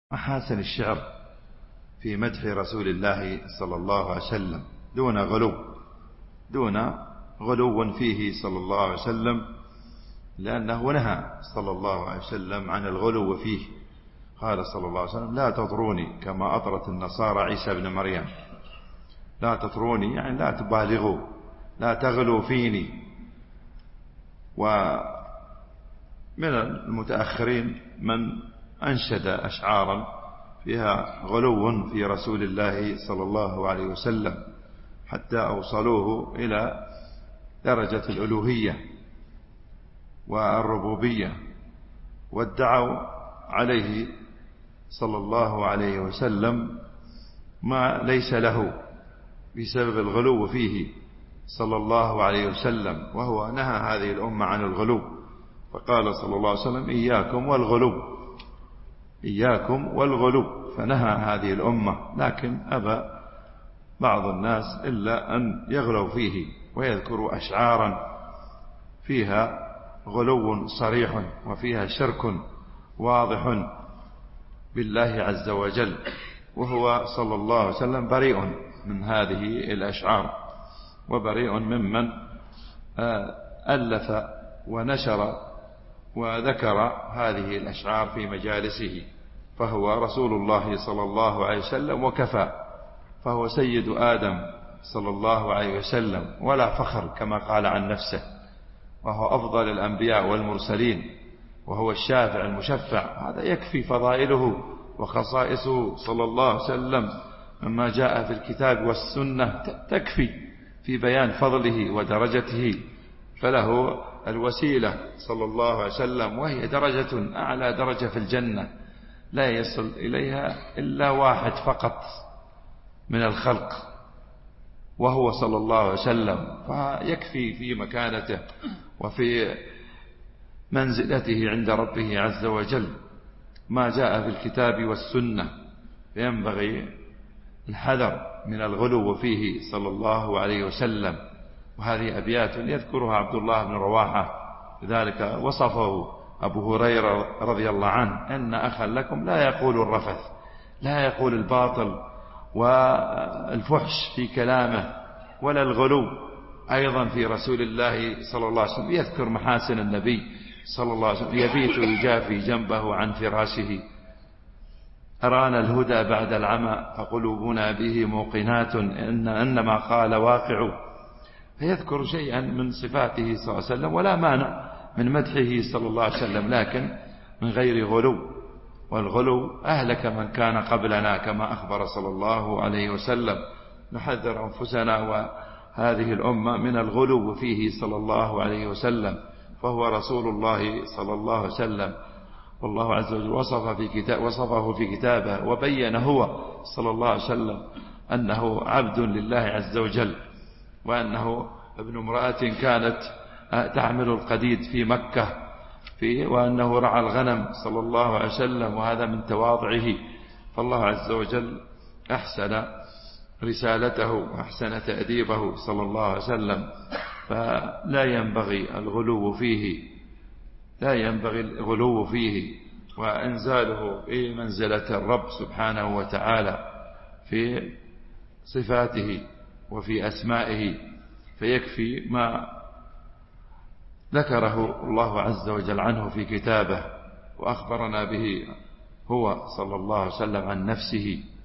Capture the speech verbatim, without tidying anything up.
محاسن الشعر في مدح رسول الله صلى الله عليه وسلم دون غلو دون غلو فيه صلى الله عليه وسلم، لأنه نهى صلى الله عليه وسلم عن الغلو فيه. قال صلى الله عليه وسلم: لا تطروني كما أطرت النصارى عيسى بن مريم. لا تطروني يعني لا تبالغوا، لا تغلوا فيني. ومن المتأخرين من أنشد أشعارا فيها غلو في رسول الله صلى الله عليه وسلم حتى أوصلوه إلى درجة الألوهية والربوبية، وادعوا عليه صلى الله عليه وسلم ما ليس له بسبب الغلو فيه صلى الله عليه وسلم، وهو نهى هذه الأمة عن الغلو. فقال صلى الله عليه وسلم: إياكم والغلو، إياكم والغلو. فنهى هذه الأمة، لكن أبى بعض الناس إلا أن يغلوا فيه ويذكروا أشعارا فيها غلو صريح وفيها شرك واضح بالله عز وجل، وهو صلى الله عليه وسلم بريء من هذه الأشعار، وبريء ممن ألف ونشر وذكر هذه الأشعار في مجالسه. فهو رسول الله صلى الله عليه وسلم وكفى، فهو سيد آدم صلى الله عليه وسلم ولا فخر كما قال عن نفسه، وهو أفضل الأنبياء والمرسلين، وهو الشافع المشفع. هذا يكفي فضائله وخصائصه صلى الله عليه وسلم مما جاء في الكتاب والسنة، تكفي في بيان فضله ودرجته. فله الوسيلة صلى الله عليه وسلم، وهي درجة أعلى درجة في الجنة لا يصل إليها إلا واحد فقط من الخلق، وهو صلى الله عليه وسلم. فيكفي في مكانته وفي منزلته عند ربه عز وجل ما جاء في الكتاب والسنة. فينبغي الحذر من الغلو فيه صلى الله عليه وسلم. وهذه أبيات يذكرها عبد الله بن رواحة، لذلك وصفه أبو هريرة رضي الله عنه: إن أخا لكم لا يقول الرفث، لا يقول الباطل والفحش في كلامه، ولا الغلو أيضا في رسول الله صلى الله عليه وسلم. يذكر محاسن النبي صلى الله عليه وسلم: يبيت يجافي جنبه عن فراشه، أرانا الهدى بعد العمى فقلوبنا به موقنات إن أنما قال واقع. فيذكر شيئا من صفاته صلى الله عليه وسلم، ولا مانع من مدحه صلى الله عليه وسلم، لكن من غير غلو. والغلو أهلك من كان قبلنا كما أخبر صلى الله عليه وسلم. نحذر أنفسنا وهذه الأمة من الغلو فيه صلى الله عليه وسلم، فهو رسول الله صلى الله عليه وسلم. والله عز وجل وصف في كتاب وصفه في كتابه، وبين هو صلى الله عليه وسلم أنه عبد لله عز وجل، وأنه ابن امرأة كانت تعمل القديد في مكة، في وأنه رعى الغنم صلى الله عليه وسلم، وهذا من تواضعه. فالله عز وجل أحسن رسالته وأحسن تأديبه صلى الله عليه وسلم. فلا ينبغي الغلو فيه، لا ينبغي الغلو فيه، وإنزاله في منزلة الرب سبحانه وتعالى في صفاته وفي أسمائه. فيكفي ما ذكره الله عز وجل عنه في كتابه، وأخبرنا به هو صلى الله عليه وسلم عن نفسه